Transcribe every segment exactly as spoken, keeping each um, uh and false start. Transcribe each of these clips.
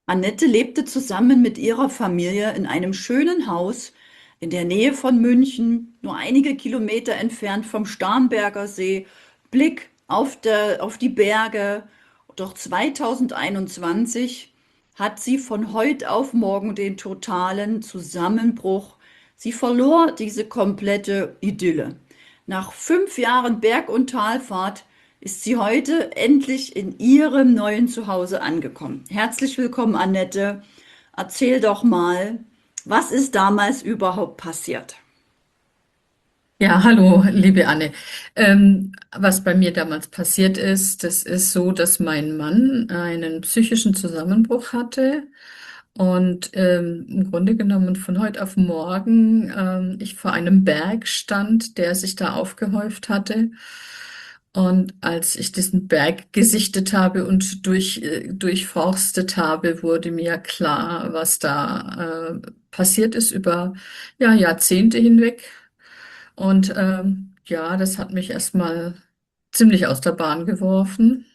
Annette lebte zusammen mit ihrer Familie in einem schönen Haus in der Nähe von München, nur einige Kilometer entfernt vom Starnberger See, Blick auf der, auf die Berge. Doch zweitausendeinundzwanzig hat sie von heute auf morgen den totalen Zusammenbruch. Sie verlor diese komplette Idylle. Nach fünf Jahren Berg- und Talfahrt ist sie heute endlich in ihrem neuen Zuhause angekommen. Herzlich willkommen, Annette. Erzähl doch mal, was ist damals überhaupt passiert? Ja, hallo, liebe Anne. Ähm, was bei mir damals passiert ist, das ist so, dass mein Mann einen psychischen Zusammenbruch hatte und ähm, im Grunde genommen von heute auf morgen ähm, ich vor einem Berg stand, der sich da aufgehäuft hatte. Und als ich diesen Berg gesichtet habe und durch, äh, durchforstet habe, wurde mir klar, was da äh, passiert ist über ja, Jahrzehnte hinweg. Und ähm, ja, das hat mich erstmal ziemlich aus der Bahn geworfen.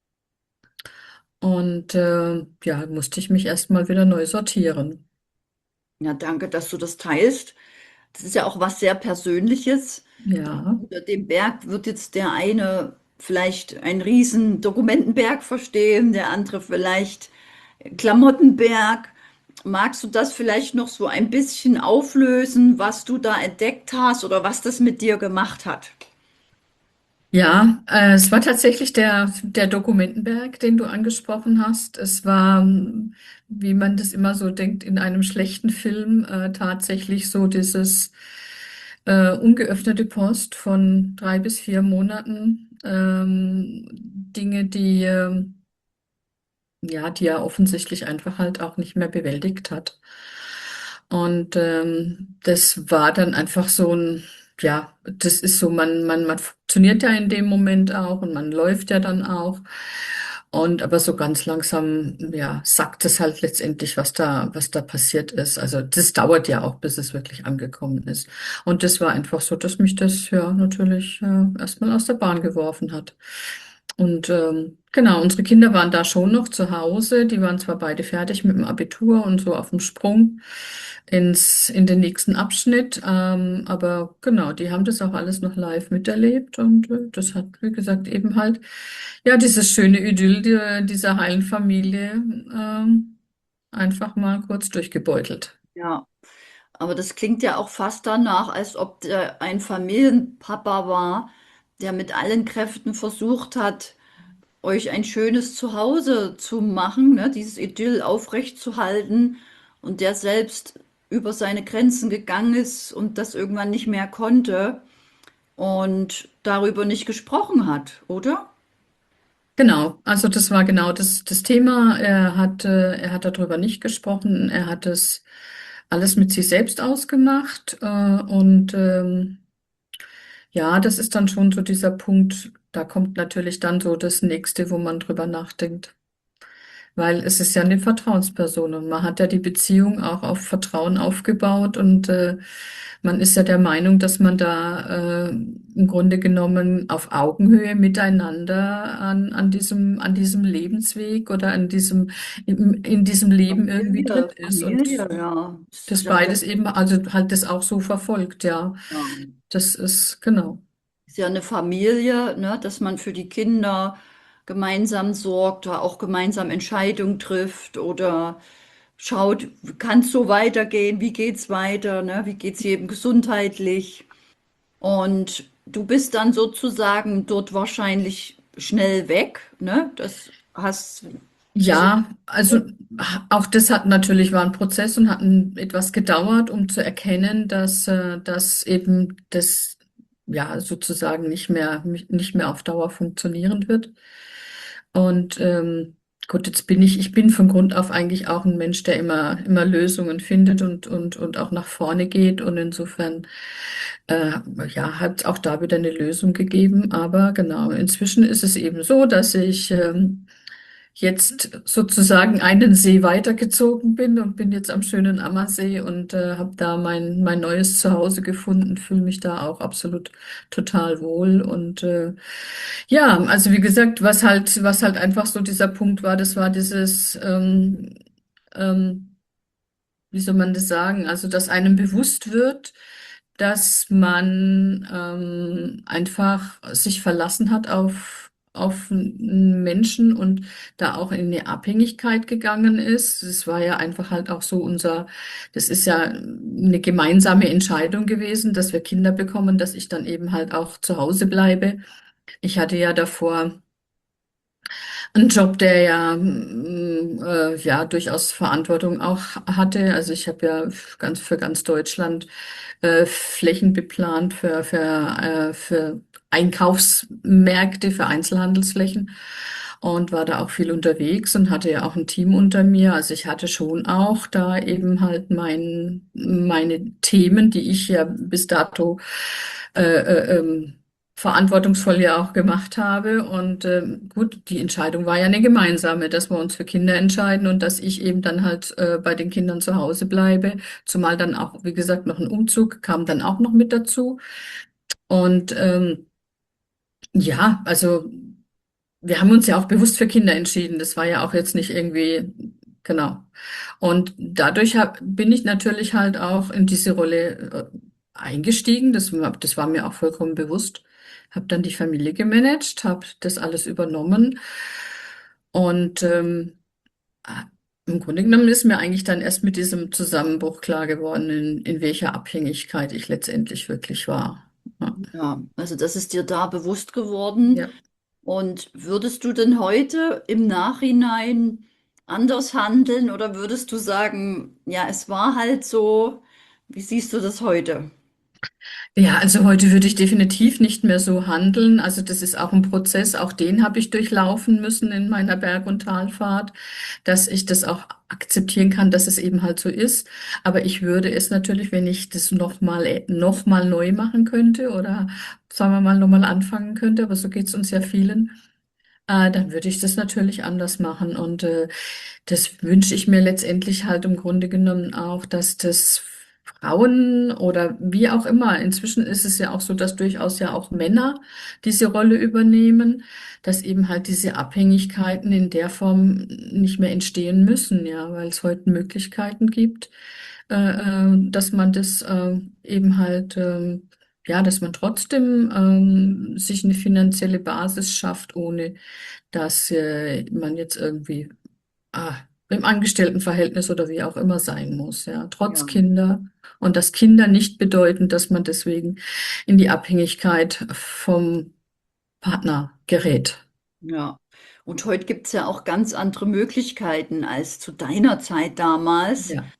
Und äh, ja, musste ich mich erstmal wieder neu sortieren. Ja, danke, dass du das teilst. Das ist ja auch was sehr Persönliches. Ja. Unter dem Berg wird jetzt der eine vielleicht einen riesen Dokumentenberg verstehen, der andere vielleicht Klamottenberg. Magst du das vielleicht noch so ein bisschen auflösen, was du da entdeckt hast oder was das mit dir gemacht hat? Ja, äh, es war tatsächlich der, der Dokumentenberg, den du angesprochen hast. Es war, ähm, wie man das immer so denkt, in einem schlechten Film äh, tatsächlich so dieses äh, ungeöffnete Post von drei bis vier Monaten. Ähm, Dinge, die, ähm, ja, die er offensichtlich einfach halt auch nicht mehr bewältigt hat. Und ähm, das war dann einfach so ein, ja, das ist so, man, man, man funktioniert ja in dem Moment auch und man läuft ja dann auch. Und aber so ganz langsam, ja, sagt es halt letztendlich, was da, was da passiert ist. Also das dauert ja auch, bis es wirklich angekommen ist. Und das war einfach so, dass mich das ja natürlich äh, erstmal aus der Bahn geworfen hat. Und ähm, genau, unsere Kinder waren da schon noch zu Hause. Die waren zwar beide fertig mit dem Abitur und so auf dem Sprung ins, in den nächsten Abschnitt, ähm, aber genau, die haben das auch alles noch live miterlebt und äh, das hat, wie gesagt, eben halt, ja, dieses schöne Idyll die, dieser heilen Familie ähm, einfach mal kurz durchgebeutelt. Ja, aber das klingt ja auch fast danach, als ob der ein Familienpapa war, der mit allen Kräften versucht hat, euch ein schönes Zuhause zu machen, ne, dieses Idyll aufrechtzuerhalten und der selbst über seine Grenzen gegangen ist und das irgendwann nicht mehr konnte und darüber nicht gesprochen hat, oder? Genau, also das war genau das, das Thema. Er hat, äh, er hat darüber nicht gesprochen. Er hat es alles mit sich selbst ausgemacht. Äh, und ähm, ja, das ist dann schon so dieser Punkt. Da kommt natürlich dann so das Nächste, wo man drüber nachdenkt. Weil es ist ja eine Vertrauensperson und man hat ja die Beziehung auch auf Vertrauen aufgebaut und äh, man ist ja der Meinung, dass man da äh, im Grunde genommen auf Augenhöhe miteinander an, an diesem, an diesem Lebensweg oder an diesem, in, in diesem Leben irgendwie drin Familie, ist und Familie, ja. Das ist das ja sehr, beides eben, also halt das auch so verfolgt, ja. ja. Das ist genau. Ist ja eine Familie, ne, dass man für die Kinder gemeinsam sorgt oder auch gemeinsam Entscheidungen trifft oder schaut, kann es so weitergehen, wie geht's weiter, ne, wie geht's jedem gesundheitlich. Und du bist dann sozusagen dort wahrscheinlich schnell weg, ne? Das hast, wieso? Ja, also auch das hat natürlich war ein Prozess und hat ein, etwas gedauert, um zu erkennen, dass äh, dass eben das ja sozusagen nicht mehr nicht mehr auf Dauer funktionieren wird. Und ähm, gut, jetzt bin ich ich bin von Grund auf eigentlich auch ein Mensch, der immer immer Lösungen findet und und und auch nach vorne geht und insofern äh, ja hat auch da wieder eine Lösung gegeben. Aber genau, inzwischen ist es eben so, dass ich ähm, jetzt sozusagen einen See weitergezogen bin und bin jetzt am schönen Ammersee und äh, habe da mein, mein neues Zuhause gefunden, fühle mich da auch absolut total wohl. Und äh, ja, also wie gesagt, was halt, was halt einfach so dieser Punkt war, das war dieses, ähm, ähm, wie soll man das sagen? Also, dass einem bewusst wird, dass man ähm, einfach sich verlassen hat auf, auf einen Menschen und da auch in eine Abhängigkeit gegangen ist. Das war ja einfach halt auch so unser, das ist ja eine gemeinsame Entscheidung gewesen, dass wir Kinder bekommen, dass ich dann eben halt auch zu Hause bleibe. Ich hatte ja davor ein Job, der ja, mm, äh, ja durchaus Verantwortung auch hatte. Also ich habe ja ganz für ganz Deutschland äh, Flächen beplant für für äh, für Einkaufsmärkte, für Einzelhandelsflächen und war da auch viel unterwegs und hatte ja auch ein Team unter mir. Also ich hatte schon auch da eben halt mein meine Themen, die ich ja bis dato äh, äh, ähm, verantwortungsvoll ja auch gemacht habe. Und ähm, gut, die Entscheidung war ja eine gemeinsame, dass wir uns für Kinder entscheiden und dass ich eben dann halt äh, bei den Kindern zu Hause bleibe. Zumal dann auch, wie gesagt, noch ein Umzug kam dann auch noch mit dazu. Und ähm, ja, also wir haben uns ja auch bewusst für Kinder entschieden. Das war ja auch jetzt nicht irgendwie, genau. Und dadurch hab, bin ich natürlich halt auch in diese Rolle äh, eingestiegen. Das, war- das war mir auch vollkommen bewusst. Habe dann die Familie gemanagt, habe das alles übernommen. Und ähm, ah, im Grunde genommen ist mir eigentlich dann erst mit diesem Zusammenbruch klar geworden, in, in welcher Abhängigkeit ich letztendlich wirklich war. Ja. Ja, also das ist dir da bewusst geworden. Ja. Und würdest du denn heute im Nachhinein anders handeln oder würdest du sagen, ja, es war halt so, wie siehst du das heute? Ja, also heute würde ich definitiv nicht mehr so handeln. Also das ist auch ein Prozess, auch den habe ich durchlaufen müssen in meiner Berg- und Talfahrt, dass ich das auch akzeptieren kann, dass es eben halt so ist. Aber ich würde es natürlich, wenn ich das nochmal noch mal neu machen könnte oder sagen wir mal nochmal anfangen könnte, aber so geht es uns ja vielen, äh, dann würde ich das natürlich anders machen. Und äh, das wünsche ich mir letztendlich halt im Grunde genommen auch, dass das Frauen oder wie auch immer, inzwischen ist es ja auch so, dass durchaus ja auch Männer diese Rolle übernehmen, dass eben halt diese Abhängigkeiten in der Form nicht mehr entstehen müssen, ja, weil es heute Möglichkeiten gibt, äh, äh, dass man das äh, eben halt, ähm, ja, dass man trotzdem ähm, sich eine finanzielle Basis schafft, ohne dass äh, man jetzt irgendwie ah, im Angestelltenverhältnis oder wie auch immer sein muss, ja, trotz Ja, Kinder. Und dass Kinder nicht bedeuten, dass man deswegen in die Abhängigkeit vom Partner gerät. ja. Und heute gibt es ja auch ganz andere Möglichkeiten als zu deiner Zeit damals. Ja,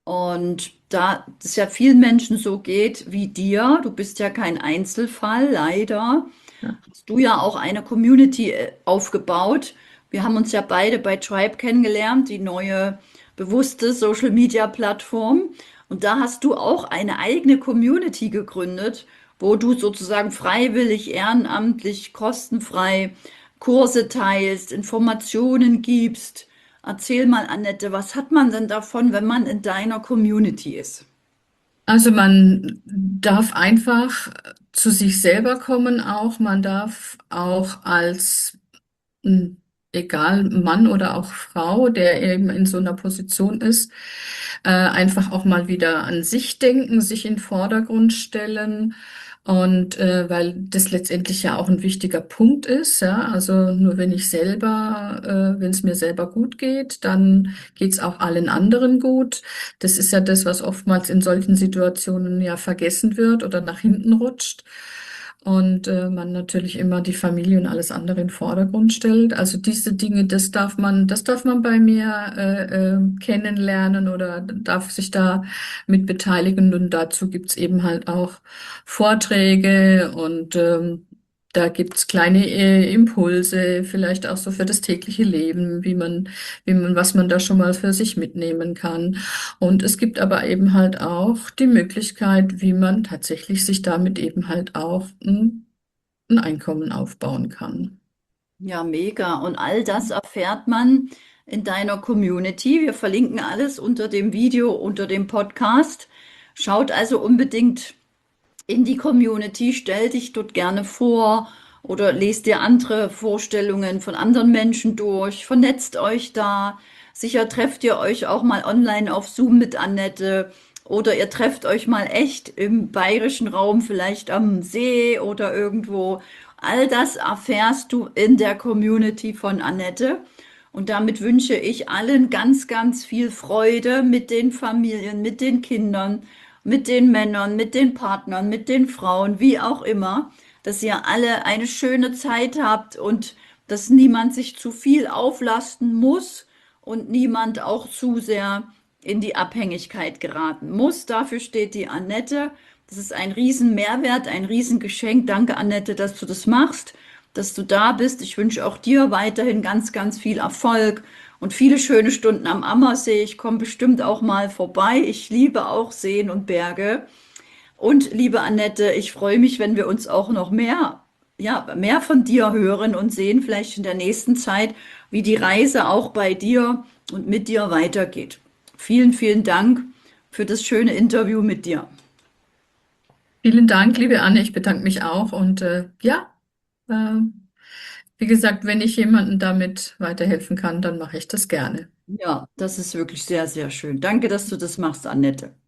Und da es ja vielen Menschen so geht wie dir, du bist ja kein Einzelfall, leider, ja. hast du ja auch eine Community äh, aufgebaut. Wir haben uns ja beide bei Tribe kennengelernt, die neue bewusste Social Media Plattform. Und da hast du auch eine eigene Community gegründet, wo du sozusagen freiwillig, ehrenamtlich, kostenfrei Kurse teilst, Informationen gibst. Erzähl mal, Annette, was hat man denn davon, wenn man in deiner Community ist? Also man darf einfach zu sich selber kommen auch. Man darf auch als m, egal Mann oder auch Frau, der eben in so einer Position ist, äh, einfach auch mal wieder an sich denken, sich in den Vordergrund stellen. Und äh, weil das letztendlich ja auch ein wichtiger Punkt ist, ja, also nur wenn ich selber, äh, wenn es mir selber gut geht, dann geht's auch allen anderen gut. Das ist ja das, was oftmals in solchen Situationen ja vergessen wird oder nach hinten rutscht. Und äh, man natürlich immer die Familie und alles andere in den Vordergrund stellt. Also diese Dinge, das darf man, das darf man bei mir äh, äh, kennenlernen oder darf sich da mit beteiligen. Und dazu gibt's eben halt auch Vorträge und ähm, da gibt's kleine äh, Impulse, vielleicht auch so für das tägliche Leben, wie man, wie man, was man da schon mal für sich mitnehmen kann. Und es gibt aber eben halt auch die Möglichkeit, wie man tatsächlich sich damit eben halt auch ein, ein Einkommen aufbauen kann. Ja, mega. Und all das erfährt man in deiner Community. Wir verlinken alles unter dem Video, unter dem Podcast. Schaut also unbedingt in die Community, stell dich dort gerne vor oder lest dir andere Vorstellungen von anderen Menschen durch, vernetzt euch da. Sicher trefft ihr euch auch mal online auf Zoom mit Annette oder ihr trefft euch mal echt im bayerischen Raum, vielleicht am See oder irgendwo. All das erfährst du in der Community von Annette. Und damit wünsche ich allen ganz, ganz viel Freude mit den Familien, mit den Kindern, mit den Männern, mit den Partnern, mit den Frauen, wie auch immer, dass ihr alle eine schöne Zeit habt und dass niemand sich zu viel auflasten muss und niemand auch zu sehr in die Abhängigkeit geraten muss. Dafür steht die Annette. Das ist ein riesen Mehrwert, ein Riesengeschenk. Danke, Annette, dass du das machst, dass du da bist. Ich wünsche auch dir weiterhin ganz, ganz viel Erfolg und viele schöne Stunden am Ammersee. Ich komme bestimmt auch mal vorbei. Ich liebe auch Seen und Berge. Und liebe Annette, ich freue mich, wenn wir uns auch noch mehr, ja, mehr von dir hören und sehen, vielleicht in der nächsten Zeit, wie die Reise auch bei dir und mit dir weitergeht. Vielen, vielen Dank für das schöne Interview mit dir. Vielen Dank, liebe Anne. Ich bedanke mich auch. Und äh, ja, äh, wie gesagt, wenn ich jemandem damit weiterhelfen kann, dann mache ich das gerne. Ja, das ist wirklich sehr, sehr schön. Danke, dass du das machst, Annette.